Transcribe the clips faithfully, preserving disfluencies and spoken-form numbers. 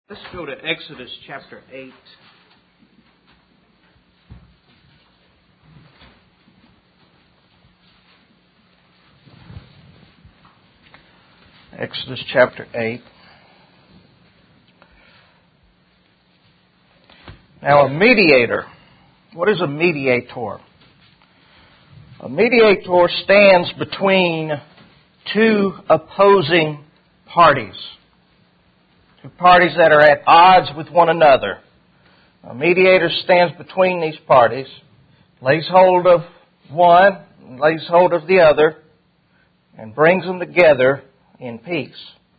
Let's go to Exodus chapter eight. Exodus chapter eight. Now, a mediator. What is a mediator? A mediator stands between two opposing parties. Two parties that are at odds with one another. A mediator stands between these parties, lays hold of one, lays hold of the other, and brings them together in peace.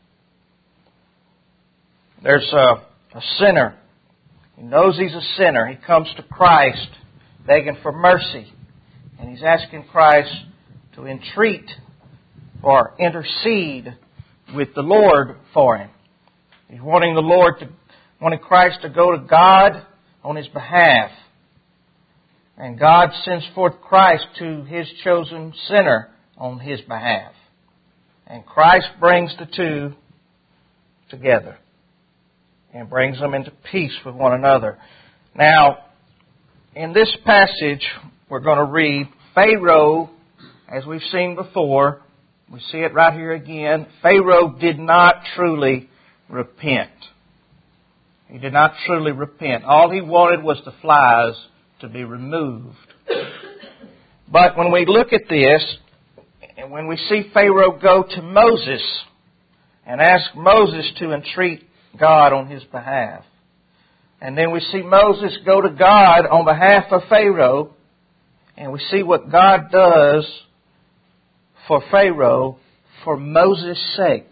There's a, a sinner. He knows he's a sinner. He comes to Christ begging for mercy. And he's asking Christ to entreat or intercede with the Lord for him. He's wanting the Lord to, wanting Christ to go to God on his behalf. And God sends forth Christ to his chosen sinner on his behalf. And Christ brings the two together and brings them into peace with one another. Now, in this passage, we're going to read Pharaoh, as we've seen before. We see it right here again. Pharaoh did not truly repent. He did not truly repent. All he wanted was the flies to be removed. But when we look at this, and when we see Pharaoh go to Moses and ask Moses to entreat God on his behalf, and then we see Moses go to God on behalf of Pharaoh, and we see what God does for Pharaoh for Moses' sake.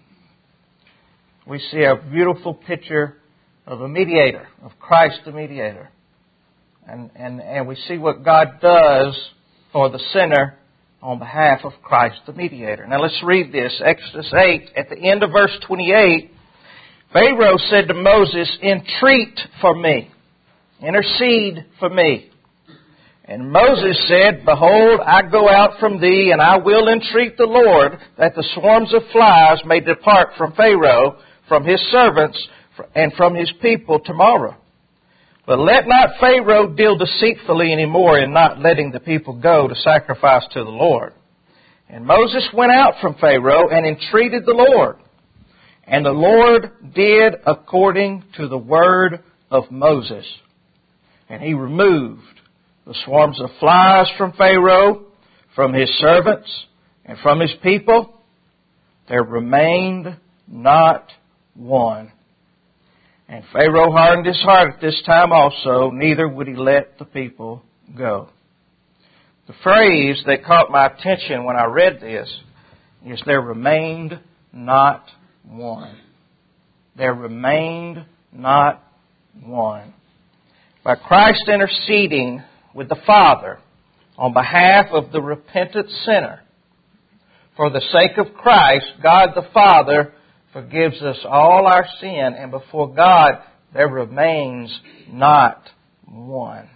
We see a beautiful picture of a mediator, of Christ the mediator. And, and, and we see what God does for the sinner on behalf of Christ the mediator. Now let's read this. Exodus eight, at the end of verse twenty-eight, Pharaoh said to Moses, "Entreat for me, intercede for me." And Moses said, "Behold, I go out from thee, and I will entreat the Lord, that the swarms of flies may depart from Pharaoh, from his servants, and from his people tomorrow. But let not Pharaoh deal deceitfully any more in not letting the people go to sacrifice to the Lord." And Moses went out from Pharaoh and entreated the Lord. And the Lord did according to the word of Moses. And he removed the swarms of flies from Pharaoh, from his servants, and from his people. There remained not one. And Pharaoh hardened his heart at this time also, neither would he let the people go. The phrase that caught my attention when I read this is, "There remained not one." There remained not one. By Christ interceding with the Father on behalf of the repentant sinner, for the sake of Christ, God the Father forgives us all our sin, and before God there remains not one.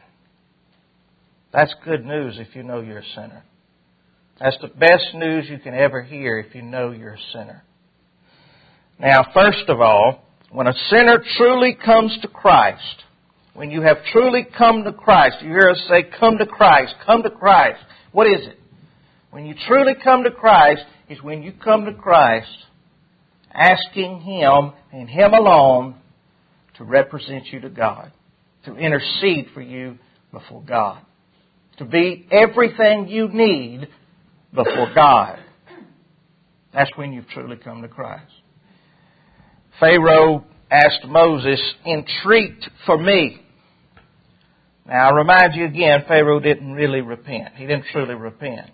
That's good news if you know you're a sinner. That's the best news you can ever hear if you know you're a sinner. Now, first of all, when a sinner truly comes to Christ, when you have truly come to Christ, you hear us say, "Come to Christ, come to Christ." What is it? When you truly come to Christ is when you come to Christ asking Him and Him alone to represent you to God, to intercede for you before God, to be everything you need before God. That's when you've truly come to Christ. Pharaoh asked Moses, "Entreat for me." Now, I remind you again, Pharaoh didn't really repent. He didn't truly repent.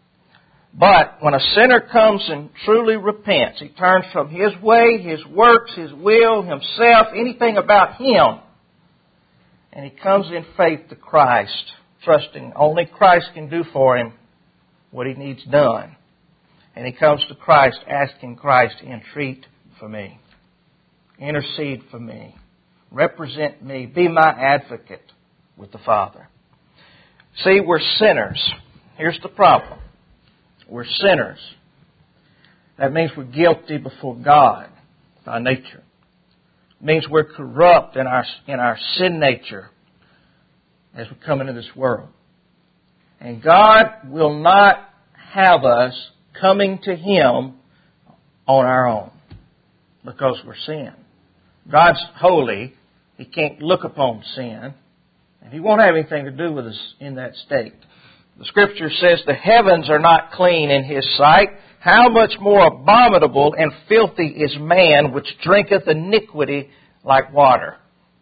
But when a sinner comes and truly repents, he turns from his way, his works, his will, himself, anything about him, and he comes in faith to Christ, trusting only Christ can do for him what he needs done. And he comes to Christ asking Christ, "Entreat for me. Intercede for me. Represent me. Be my advocate with the Father." See, we're sinners. Here's the problem. We're sinners. That means we're guilty before God by nature. It means we're corrupt in our, in our sin nature as we come into this world. And God will not have us coming to Him on our own because we're sin. God's holy. He can't look upon sin. And He won't have anything to do with us in that state. The Scripture says the heavens are not clean in His sight. How much more abominable and filthy is man which drinketh iniquity like water.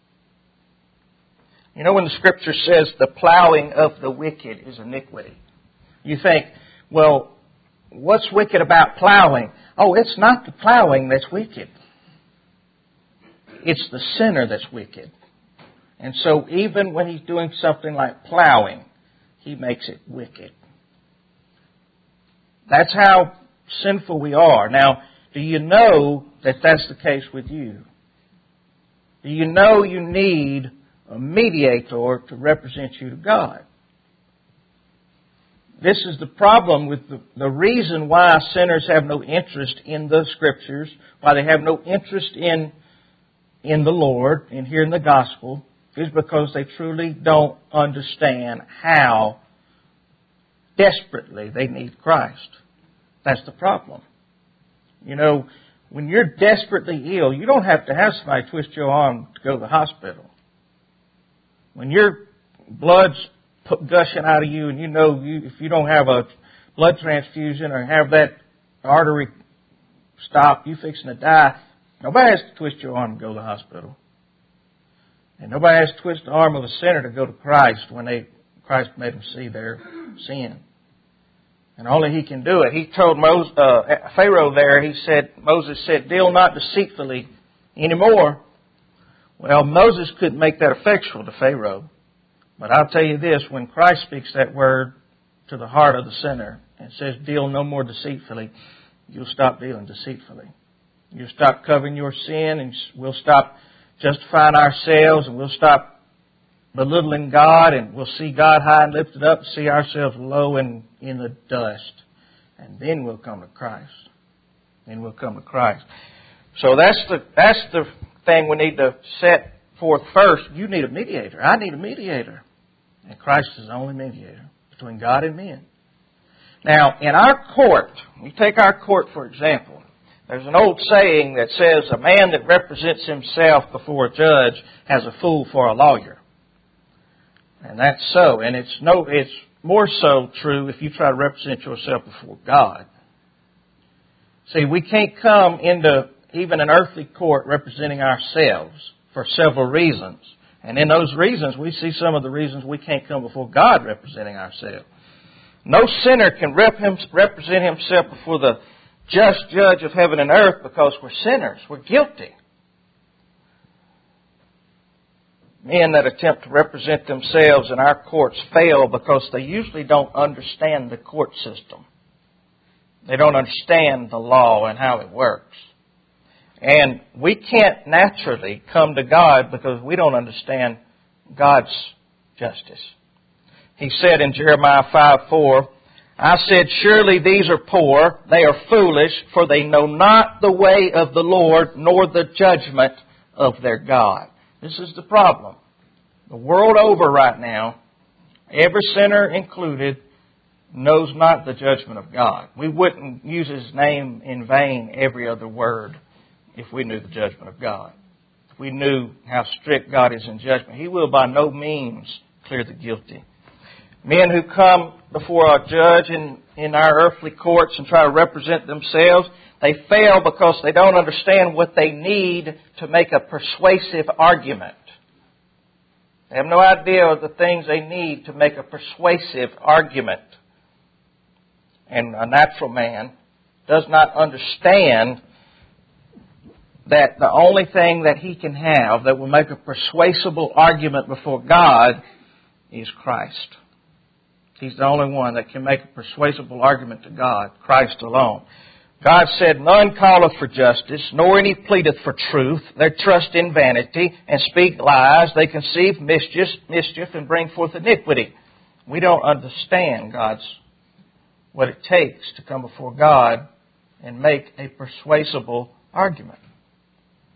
You know when the Scripture says the plowing of the wicked is iniquity, you think, well, what's wicked about plowing? Oh, it's not the plowing that's wicked. It's the sinner that's wicked. And so even when he's doing something like plowing, he makes it wicked. That's how sinful we are. Now, do you know that that's the case with you? Do you know you need a mediator to represent you to God? This is the problem with the, the reason why sinners have no interest in the Scriptures, why they have no interest in, in the Lord, in hearing the gospel, is because they truly don't understand how desperately they need Christ. That's the problem. You know, when you're desperately ill, you don't have to have somebody twist your arm to go to the hospital. When your blood's gushing out of you and you know you, if you don't have a blood transfusion or have that artery stopped, you're fixing to die, nobody has to twist your arm to go to the hospital. And nobody has to twist the arm of a sinner to go to Christ when they Christ made them see their sin. And only He can do it. He told Moses, uh, Pharaoh there, he said, Moses said, deal not deceitfully anymore. Well, Moses couldn't make that effectual to Pharaoh. But I'll tell you this, when Christ speaks that word to the heart of the sinner and says, deal no more deceitfully, you'll stop dealing deceitfully. You'll stop covering your sin, and we'll stop justifying ourselves, and we'll stop belittling God, and we'll see God high and lifted up, see ourselves low and in the dust. And then we'll come to Christ. Then we'll come to Christ. So that's the that's the thing we need to set forth first. You need a mediator. I need a mediator. And Christ is the only mediator between God and men. Now, in our court, we take our court for example. There's an old saying that says, a man that represents himself before a judge has a fool for a lawyer. And that's so. And it's no, it's more so true if you try to represent yourself before God. See, we can't come into even an earthly court representing ourselves for several reasons. And in those reasons, we see some of the reasons we can't come before God representing ourselves. No sinner can rep him, represent himself before the just judge of heaven and earth because we're sinners. We're guilty. Men that attempt to represent themselves in our courts fail because they usually don't understand the court system. They don't understand the law and how it works. And we can't naturally come to God because we don't understand God's justice. He said in Jeremiah five four, I said, surely these are poor, they are foolish, for they know not the way of the Lord, nor the judgment of their God. This is the problem. The world over right now, every sinner included, knows not the judgment of God. We wouldn't use His name in vain every other word if we knew the judgment of God. If we knew how strict God is in judgment, He will by no means clear the guilty. Men who come before a judge in, in our earthly courts and try to represent themselves, they fail because they don't understand what they need to make a persuasive argument. They have no idea of the things they need to make a persuasive argument. And a natural man does not understand that the only thing that he can have that will make a persuasible argument before God is Christ. He's the only one that can make a persuasible argument to God, Christ alone. God said, none calleth for justice, nor any pleadeth for truth. They trust in vanity and speak lies. They conceive mischief, mischief and bring forth iniquity. We don't understand God's, what it takes to come before God and make a persuasible argument.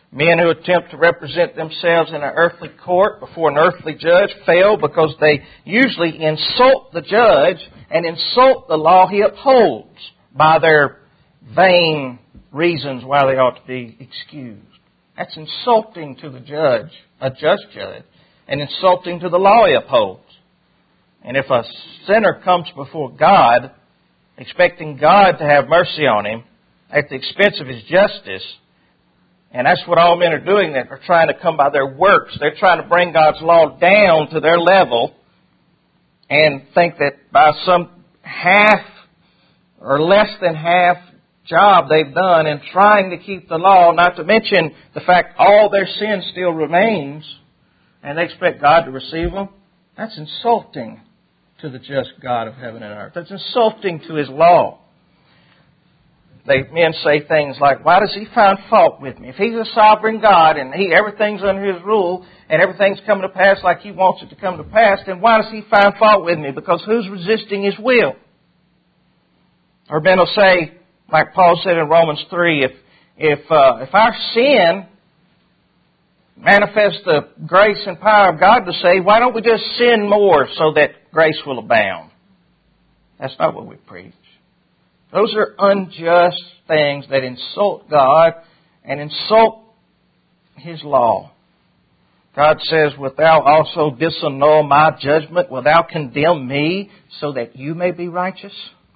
Men who attempt to represent themselves in an earthly court before an earthly judge fail because they usually insult the judge and insult the law he upholds by their vain reasons why they ought to be excused. That's insulting to the judge, a just judge, and insulting to the law he upholds. And if a sinner comes before God, expecting God to have mercy on him at the expense of His justice, and that's what all men are doing, that are trying to come by their works. They're trying to bring God's law down to their level and think that by some half or less than half job they've done in trying to keep the law, not to mention the fact all their sin still remains, and they expect God to receive them. That's insulting to the just God of heaven and earth. That's insulting to His law. They, men say things like, why does He find fault with me? If He's a sovereign God and He everything's under His rule and everything's coming to pass like He wants it to come to pass, then why does He find fault with me? Because who's resisting His will? Or men will say, like Paul said in Romans three, if if uh, if our sin manifests the grace and power of God to save, why don't we just sin more so that grace will abound? That's not what we preach. Those are unjust things that insult God and insult His law. God says, wilt thou also disannul my judgment? Wilt thou condemn me so that you may be righteous?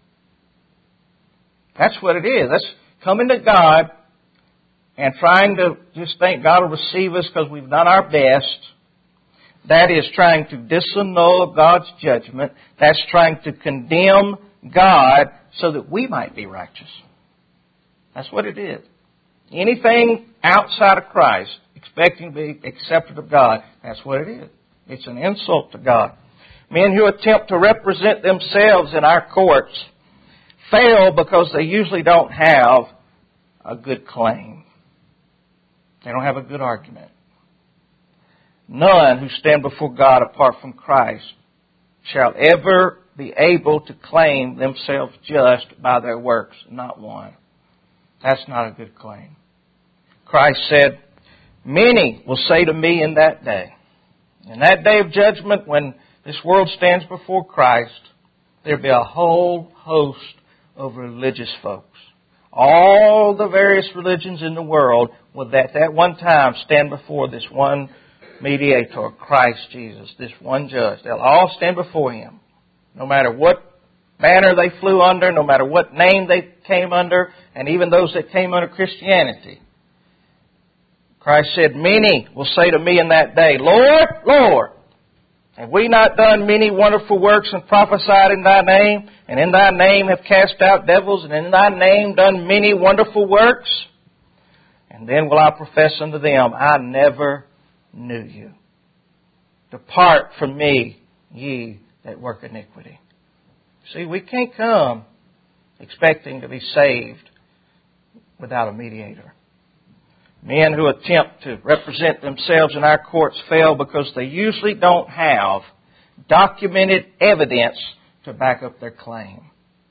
That's what it is. That's coming to God and trying to just think God will receive us because we've done our best. That is trying to disannul God's judgment. That's trying to condemn God so that we might be righteous. That's what it is. Anything outside of Christ, expecting to be accepted of God, that's what it is. It's an insult to God. Men who attempt to represent themselves in our courts fail because they usually don't have a good claim. They don't have a good argument. None who stand before God apart from Christ shall ever be able to claim themselves just by their works. Not one. That's not a good claim. Christ said, many will say to me in that day, in that day of judgment when this world stands before Christ, there'll be a whole host of religious folks. All the various religions in the world will at that one time stand before this one mediator, Christ Jesus, this one judge. They'll all stand before Him. No matter what banner they flew under, no matter what name they came under, and even those that came under Christianity. Christ said, many will say to me in that day, Lord, Lord, have we not done many wonderful works and prophesied in Thy name, and in Thy name have cast out devils, and in Thy name done many wonderful works? And then will I profess unto them, I never knew you. Depart from me, ye that work iniquity. See, we can't come expecting to be saved without a mediator. Men who attempt to represent themselves in our courts fail because they usually don't have documented evidence to back up their claim.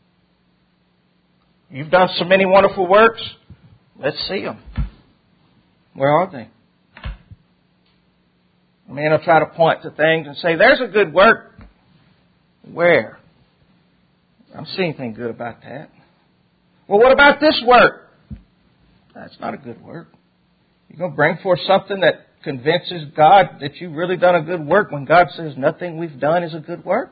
You've done so many wonderful works. Let's see them. Where are they? Men will try to point to things and say, there's a good work. Where? I don't see anything good about that. Well, what about this work? That's not a good work. You're going to bring forth something that convinces God that you've really done a good work when God says nothing we've done is a good work?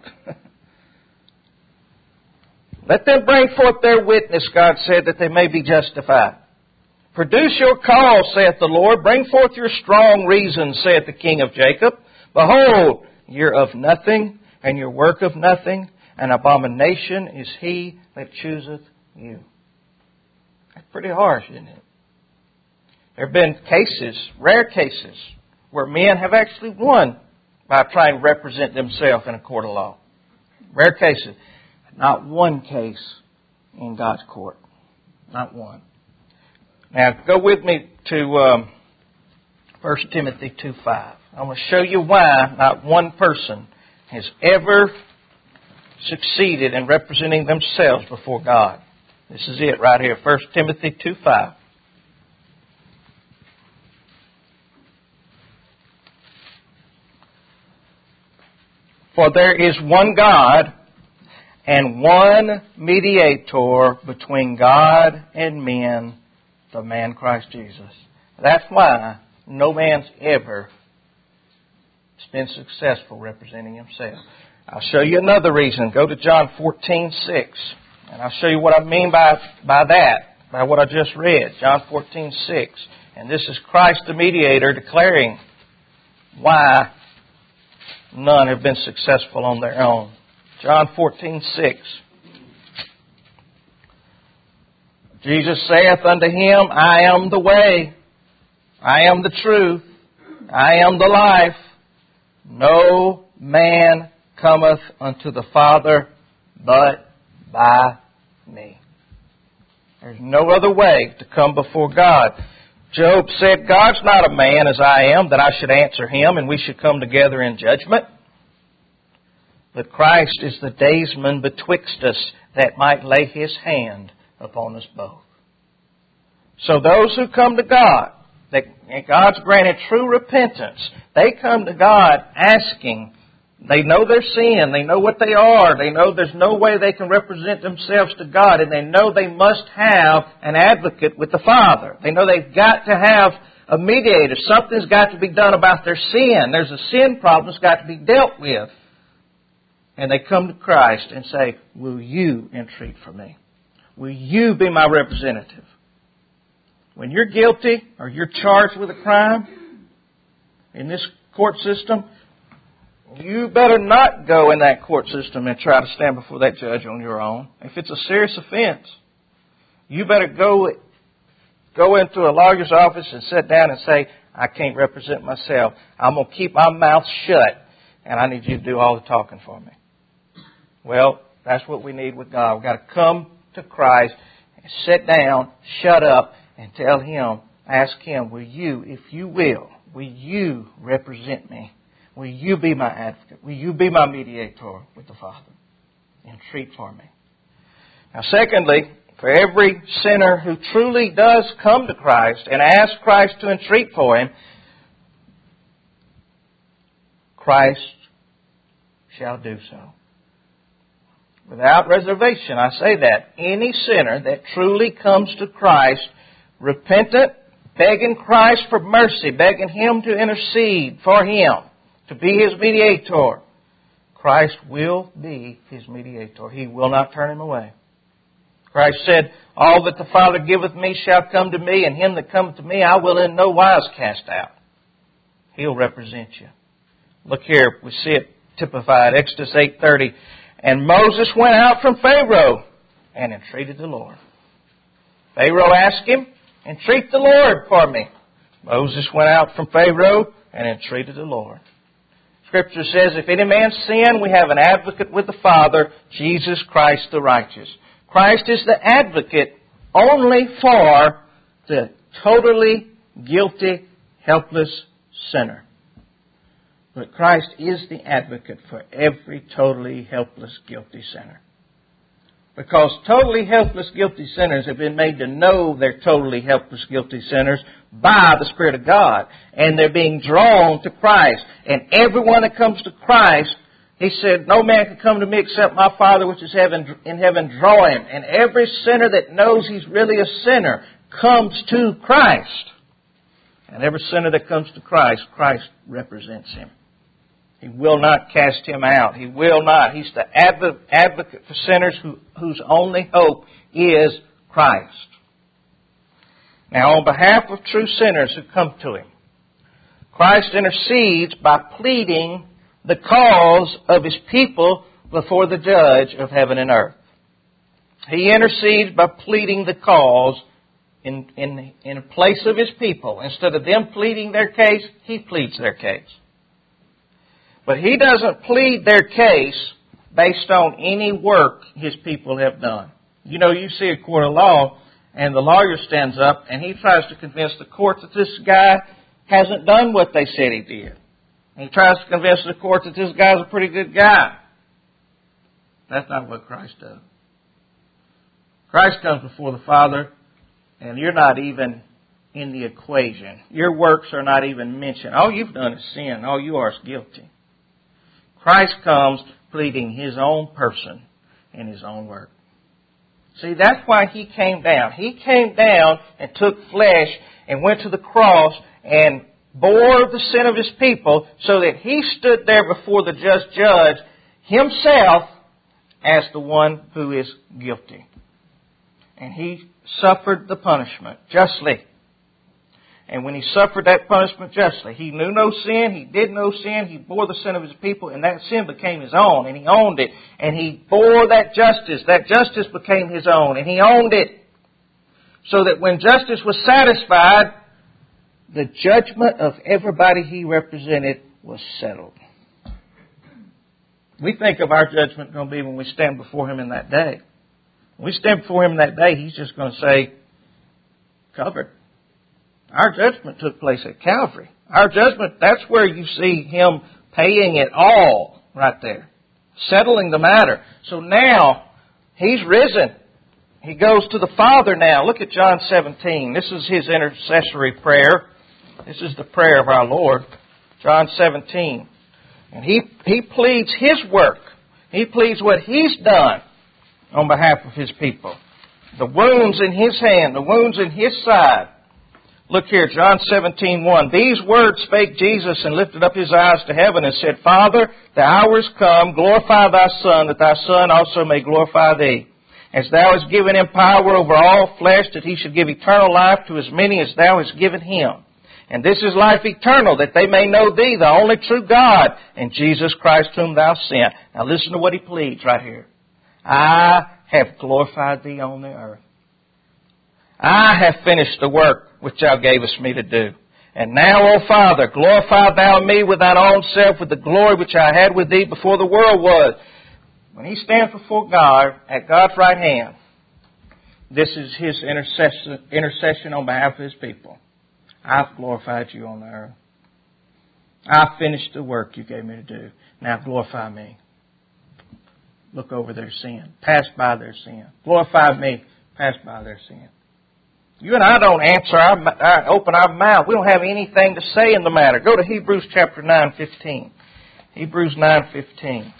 Let them bring forth their witness, God said, that they may be justified. Produce your cause, saith the Lord. Bring forth your strong reason, saith the King of Jacob. Behold, you're of nothing, and your work of nothing. An abomination is he that chooseth you. That's pretty harsh, isn't it? There have been cases, rare cases, where men have actually won by trying to represent themselves in a court of law. Rare cases. Not one case in God's court. Not one. Now, go with me to um, First Timothy two five. I want to show you why not one person has ever succeeded in representing themselves before God. This is it right here, First Timothy two five. For there is one God and one mediator between God and men, the man Christ Jesus. That's why no man's ever been successful representing himself. I'll show you another reason. Go to John fourteen six, and I'll show you what I mean by, by that, by what I just read. John fourteen six. And this is Christ the mediator declaring why none have been successful on their own. John fourteen six. Jesus saith unto him, I am the way, I am the truth, I am the life. No man cometh unto the Father but by me. There's no other way to come before God. Job said, God's not a man as I am, that I should answer him, and we should come together in judgment. But Christ is the daysman betwixt us, that might lay his hand upon us both. So those who come to God, that God's granted true repentance, they come to God asking. They know their sin. They know what they are. They know there's no way they can represent themselves to God. And they know they must have an advocate with the Father. They know they've got to have a mediator. Something's got to be done about their sin. There's a sin problem that's got to be dealt with. And they come to Christ and say, will you entreat for me? Will you be my representative? When you're guilty or you're charged with a crime in this court system, you better not go in that court system and try to stand before that judge on your own. If it's a serious offense, you better go, go into a lawyer's office and sit down and say, I can't represent myself. I'm going to keep my mouth shut, and I need you to do all the talking for me. Well, that's what we need with God. We've got to come to Christ and sit down, shut up, and tell Him, ask Him, will you, if you will, will you represent me? Will you be my advocate? Will you be my mediator with the Father? Entreat for me. Now, secondly, for every sinner who truly does come to Christ and ask Christ to entreat for him, Christ shall do so. Without reservation, I say that. Any sinner that truly comes to Christ, repentant, begging Christ for mercy, begging Him to intercede for him, to be his mediator, Christ will be his mediator. He will not turn him away. Christ said, all that the Father giveth me shall come to me, and him that cometh to me I will in no wise cast out. He'll represent you. Look here, we see it typified, Exodus eight thirty. And Moses went out from Pharaoh and entreated the Lord. Pharaoh asked him, entreat the Lord for me. Moses went out from Pharaoh and entreated the Lord. Scripture says, if any man sin, we have an advocate with the Father, Jesus Christ the righteous. Christ is the advocate only for the totally guilty, helpless sinner. But Christ is the advocate for every totally helpless, guilty sinner. Because totally helpless, guilty sinners have been made to know they're totally helpless, guilty sinners by the Spirit of God. And they're being drawn to Christ. And everyone that comes to Christ, He said, no man can come to me except my Father which is heaven, in heaven draw him. And every sinner that knows he's really a sinner comes to Christ. And every sinner that comes to Christ, Christ represents him. He will not cast him out. He will not. He's the advocate for sinners who, whose only hope is Christ. Now, on behalf of true sinners who come to Him, Christ intercedes by pleading the cause of His people before the judge of heaven and earth. He intercedes by pleading the cause in, in, in place of His people. Instead of them pleading their case, He pleads their case. But He doesn't plead their case based on any work His people have done. You know, you see a court of law, and the lawyer stands up, and he tries to convince the court that this guy hasn't done what they said he did. And he tries to convince the court that this guy's a pretty good guy. That's not what Christ does. Christ comes before the Father, and you're not even in the equation. Your works are not even mentioned. All you've done is sin. All you are is guilty. Christ comes pleading His own person and His own work. See, that's why He came down. He came down and took flesh and went to the cross and bore the sin of His people so that He stood there before the just judge Himself as the one who is guilty. And He suffered the punishment justly. And when He suffered that punishment justly, He knew no sin, He did no sin, He bore the sin of His people, and that sin became His own, and He owned it. And He bore that justice, that justice became His own, and He owned it. So that when justice was satisfied, the judgment of everybody He represented was settled. We think of our judgment going to be when we stand before Him in that day. When we stand before Him in that day, He's just going to say, covered. Our judgment took place at Calvary. Our judgment, that's where you see Him paying it all right there. Settling the matter. So now, He's risen. He goes to the Father now. Look at John seventeen. This is His intercessory prayer. This is the prayer of our Lord. John seventeen. And He, he pleads His work. He pleads what He's done on behalf of His people. The wounds in His hand, the wounds in His side. Look here, John seventeen one. These words spake Jesus and lifted up His eyes to heaven and said, Father, the hour is come, glorify Thy Son, that Thy Son also may glorify Thee. As Thou hast given Him power over all flesh, that He should give eternal life to as many as Thou hast given Him. And this is life eternal, that they may know Thee, the only true God, and Jesus Christ whom Thou sent. Now listen to what He pleads right here. I have glorified Thee on the earth. I have finished the work which Thou gavest me to do. And now, O Father, glorify Thou me with Thine own self with the glory which I had with Thee before the world was. When He stands before God, at God's right hand, this is His intercession, intercession on behalf of His people. I've glorified You on the earth. I've finished the work You gave me to do. Now glorify me. Look over their sin. Pass by their sin. Glorify me. Pass by their sin. You and I don't answer our, our open our mouth. We don't have anything to say in the matter. Go to Hebrews chapter nine fifteen. Hebrews nine fifteen.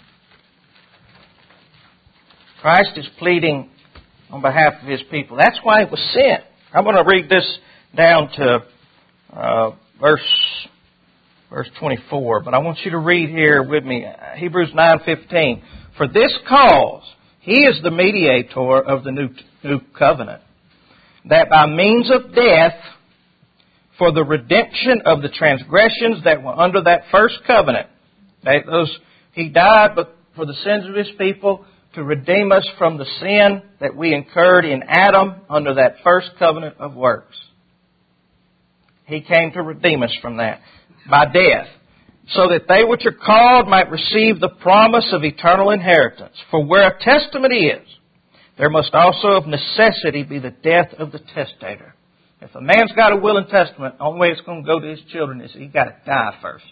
Christ is pleading on behalf of His people. That's why He was sent. I'm going to read this down to uh, verse verse twenty-four, but I want you to read here with me Hebrews nine fifteen. For this cause He is the mediator of the new new covenant, that by means of death, for the redemption of the transgressions that were under that first covenant, that those He died but for the sins of His people, to redeem us from the sin that we incurred in Adam under that first covenant of works. He came to redeem us from that by death, so that they which are called might receive the promise of eternal inheritance. For where a testament is, there must also of necessity be the death of the testator. If a man's got a will and testament, the only way it's going to go to his children is he's got to die first.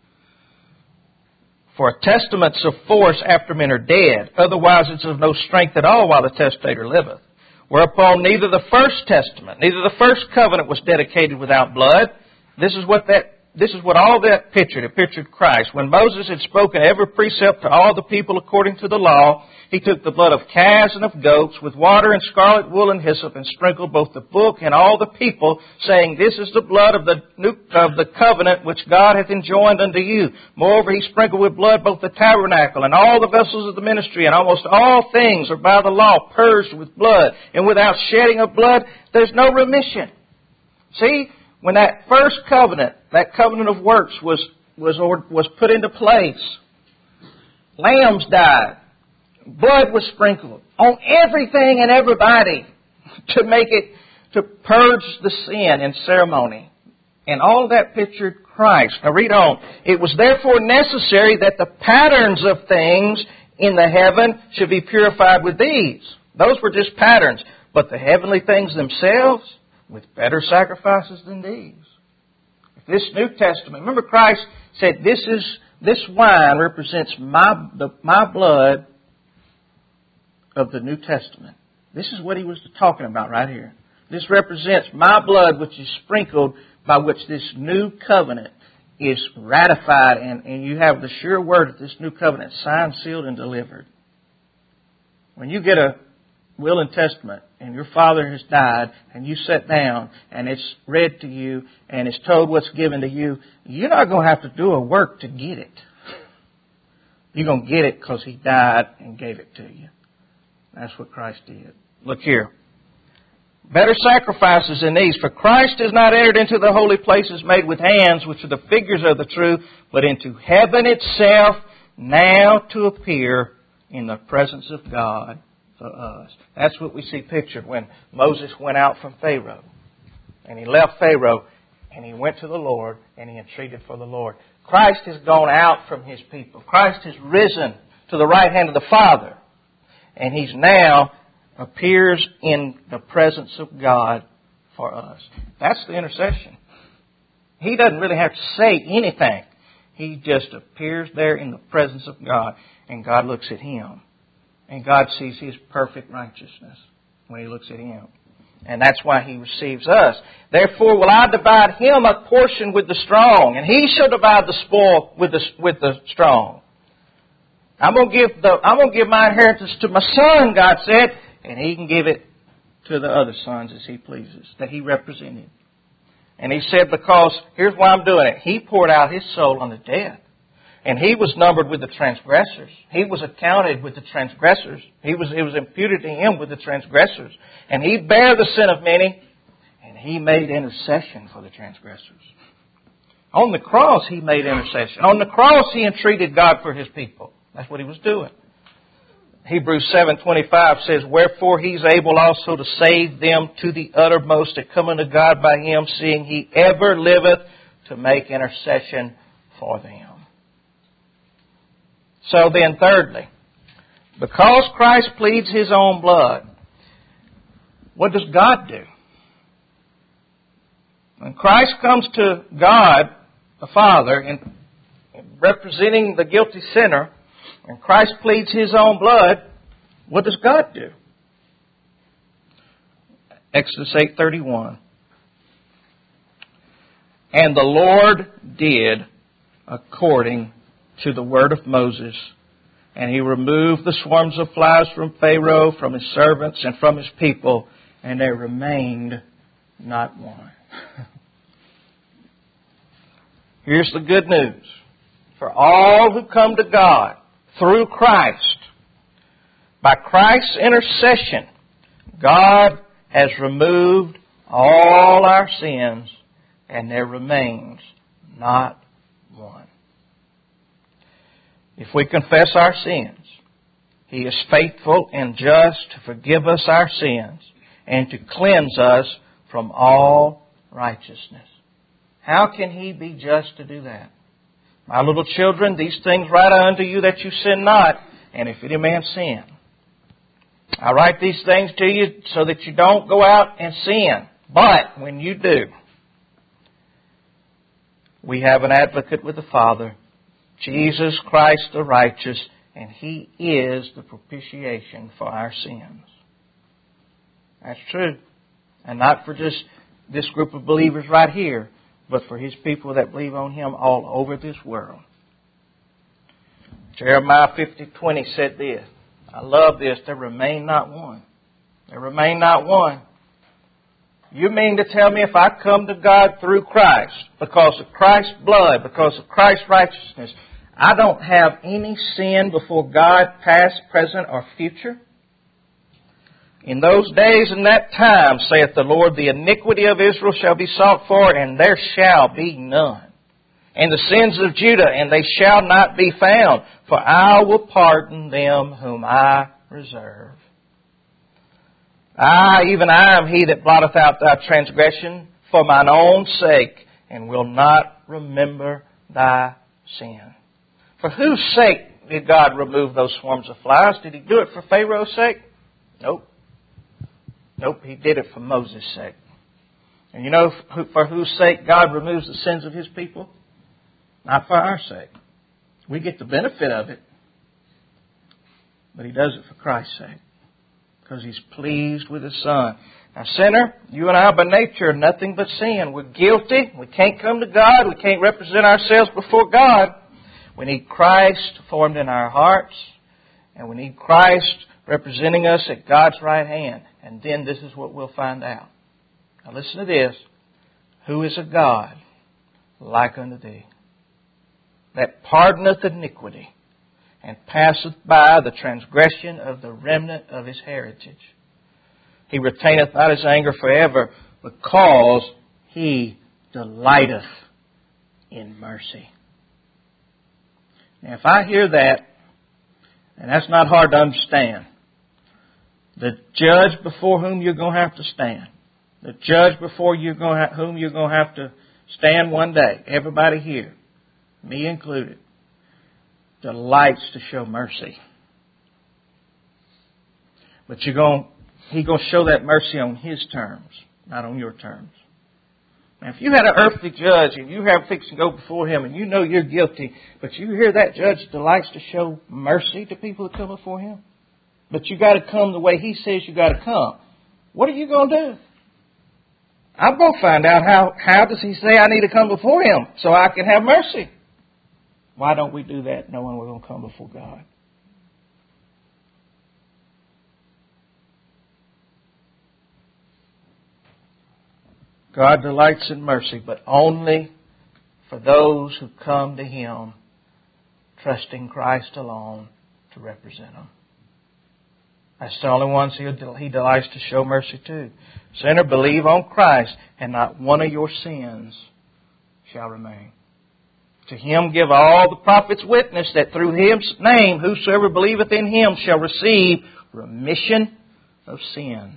For a testament's of force after men are dead, otherwise it's of no strength at all while the testator liveth. Whereupon neither the first testament, neither the first covenant was dedicated without blood. This is what that This is what all that pictured. It pictured Christ. When Moses had spoken every precept to all the people according to the law, he took the blood of calves and of goats with water and scarlet wool and hyssop and sprinkled both the book and all the people, saying, This is the blood of the new, of the covenant which God hath enjoined unto you. Moreover, he sprinkled with blood both the tabernacle and all the vessels of the ministry, and almost all things are by the law purged with blood. And without shedding of blood, there's no remission. See? When that first covenant, that covenant of works was was was put into place, lambs died, blood was sprinkled on everything and everybody to make it, to purge the sin in ceremony. And all of that pictured Christ. Now read on. It was therefore necessary that the patterns of things in the heaven should be purified with these. Those were just patterns. But the heavenly things themselves, with better sacrifices than these. If this New Testament, remember Christ said, "This is this wine represents my the, my blood of the New Testament." This is what he was talking about right here. This represents my blood, which is sprinkled, by which this new covenant is ratified, and, and you have the sure word of this new covenant signed, sealed, and delivered. When you get a will and testament and your father has died and you sit down and it's read to you and it's told what's given to you, you're not going to have to do a work to get it. You're going to get it because He died and gave it to you. That's what Christ did. Look here. Better sacrifices than these, for Christ has not entered into the holy places made with hands, which are the figures of the truth, but into heaven itself, now to appear in the presence of God for us. That's what we see pictured when Moses went out from Pharaoh. And he left Pharaoh, and he went to the Lord, and he entreated for the Lord. Christ has gone out from His people. Christ has risen to the right hand of the Father. And He's now appears in the presence of God for us. That's the intercession. He doesn't really have to say anything. He just appears there in the presence of God, and God looks at Him. And God sees His perfect righteousness when He looks at Him. And that's why He receives us. Therefore will I divide Him a portion with the strong, and He shall divide the spoil with the, with the strong. I'm going to give the, I'm going to give my inheritance to my son, God said, and He can give it to the other sons as He pleases, that He represented. And He said, because, here's why I'm doing it. He poured out His soul on the dead. And He was numbered with the transgressors. He was accounted with the transgressors. He was, it was imputed to Him with the transgressors. And He bare the sin of many, and He made intercession for the transgressors. On the cross, He made intercession. On the cross, He entreated God for His people. That's what He was doing. Hebrews seven twenty-five says, wherefore He's able also to save them to the uttermost that come unto God by Him, seeing He ever liveth to make intercession for them. So then, thirdly, because Christ pleads His own blood, what does God do? When Christ comes to God, the Father, and representing the guilty sinner, and Christ pleads His own blood, what does God do? Exodus eight thirty-one. And the Lord did according to the word of Moses, and He removed the swarms of flies from Pharaoh, from his servants, and from his people, and there remained not one. Here's the good news. For all who come to God through Christ, by Christ's intercession, God has removed all our sins, and there remains not one. If we confess our sins, He is faithful and just to forgive us our sins and to cleanse us from all righteousness. How can He be just to do that? My little children, these things write I unto you that you sin not, and if any man sin. I write these things to you so that you don't go out and sin. But when you do, we have an advocate with the Father, Jesus Christ the righteous, and He is the propitiation for our sins. That's true. And not for just this group of believers right here, but for His people that believe on Him all over this world. Jeremiah fifty twenty said this. I love this. There remain not one. There remain not one. You mean to tell me if I come to God through Christ, because of Christ's blood, because of Christ's righteousness, I don't have any sin before God, past, present, or future? In those days and that time, saith the Lord, the iniquity of Israel shall be sought for, and there shall be none. And the sins of Judah, and they shall not be found, for I will pardon them whom I reserve. I, even I, am He that blotteth out thy transgression for mine own sake, and will not remember thy sin. For whose sake did God remove those swarms of flies? Did He do it for Pharaoh's sake? Nope. Nope, He did it for Moses' sake. And you know for whose sake God removes the sins of His people? Not for our sake. We get the benefit of it. But He does it for Christ's sake. Because He's pleased with His Son. Now, sinner, you and I by nature are nothing but sin. We're guilty. We can't come to God. We can't represent ourselves before God. We need Christ formed in our hearts. And we need Christ representing us at God's right hand. And then this is what we'll find out. Now listen to this. Who is a God like unto thee, that pardoneth iniquity, and passeth by the transgression of the remnant of his heritage? He retaineth not his anger forever, because he delighteth in mercy. Now, if I hear that, and that's not hard to understand, the judge before whom you're going to have to stand, the judge before you're going to have, whom you're going to have to stand one day, everybody here, me included, delights to show mercy. But you're going, He's going to show that mercy on His terms, not on your terms. Now, if you had an earthly judge and you have fixed to go before him and you know you're guilty, but you hear that judge delights to show mercy to people that come before him, but you got to come the way he says you got to come, what are you going to do? I'm going to find out how, how does he say I need to come before him so I can have mercy. Why don't we do that knowing we're going to come before God? God delights in mercy, but only for those who come to Him trusting Christ alone to represent them. That's the only ones He delights to show mercy to. Sinner, believe on Christ, and not one of your sins shall remain. To Him give all the prophets witness that through His name whosoever believeth in Him shall receive remission of sins.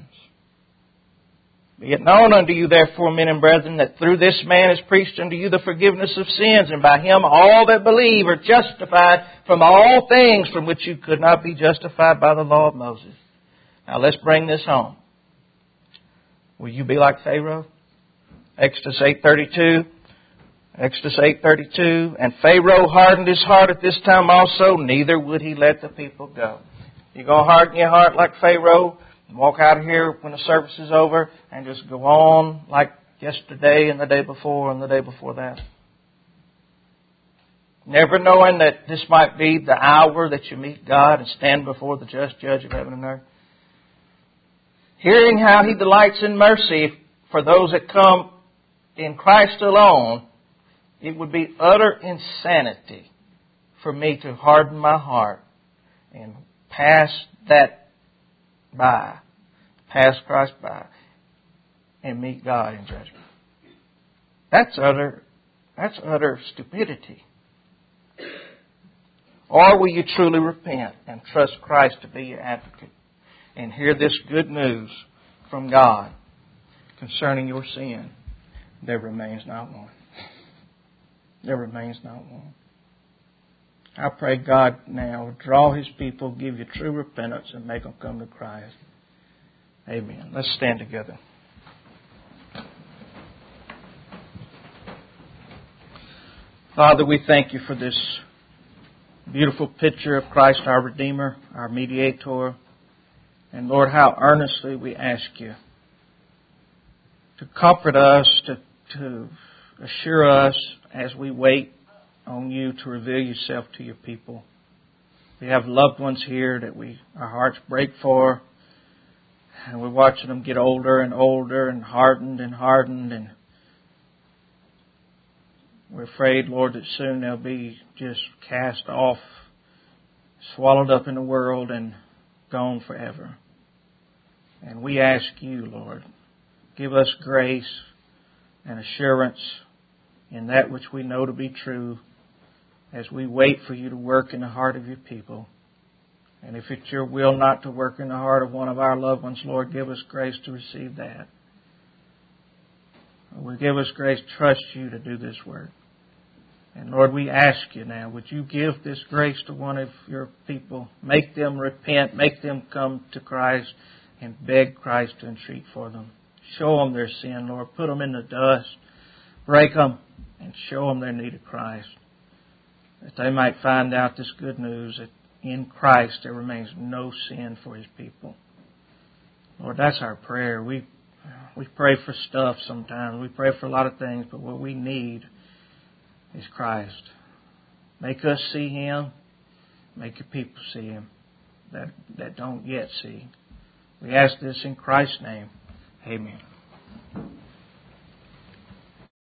Be it known unto you, therefore, men and brethren, that through this man is preached unto you the forgiveness of sins, and by Him all that believe are justified from all things from which you could not be justified by the law of Moses. Now let's bring this home. Will you be like Pharaoh? Exodus eight thirty-two. Exodus eight thirty-two. And Pharaoh hardened his heart at this time also, neither would he let the people go. You're going to harden your heart like Pharaoh? Walk out of here when the service is over and just go on like yesterday and the day before and the day before that. Never knowing that this might be the hour that you meet God and stand before the just judge of heaven and earth. Hearing how He delights in mercy for those that come in Christ alone, it would be utter insanity for me to harden my heart and pass that by, pass Christ by, and meet God in judgment. That's utter, that's utter stupidity. Or will you truly repent and trust Christ to be your advocate and hear this good news from God concerning your sin? There remains not one. There remains not one. I pray God now draw His people, give you true repentance, and make them come to Christ. Amen. Let's stand together. Father, we thank You for this beautiful picture of Christ, our Redeemer, our Mediator. And Lord, how earnestly we ask You to comfort us, to, to assure us as we wait on You to reveal Yourself to Your people. We have loved ones here that we our hearts break for, and we're watching them get older and older and hardened and hardened, and we're afraid, Lord, that soon they'll be just cast off, swallowed up in the world and gone forever. And we ask You, Lord, give us grace and assurance in that which we know to be true, as we wait for You to work in the heart of Your people. And if it's Your will not to work in the heart of one of our loved ones, Lord, give us grace to receive that. Will give us grace to trust You to do this work. And Lord, we ask You now, would You give this grace to one of Your people? Make them repent, make them come to Christ, and beg Christ to entreat for them. Show them their sin, Lord. Put them in the dust. Break them and show them their need of Christ, that they might find out this good news that in Christ there remains no sin for His people. Lord, that's our prayer. We We pray for stuff sometimes. We pray for a lot of things, but what we need is Christ. Make us see Him. Make your people see Him that, that don't yet see. We ask this in Christ's name. Amen.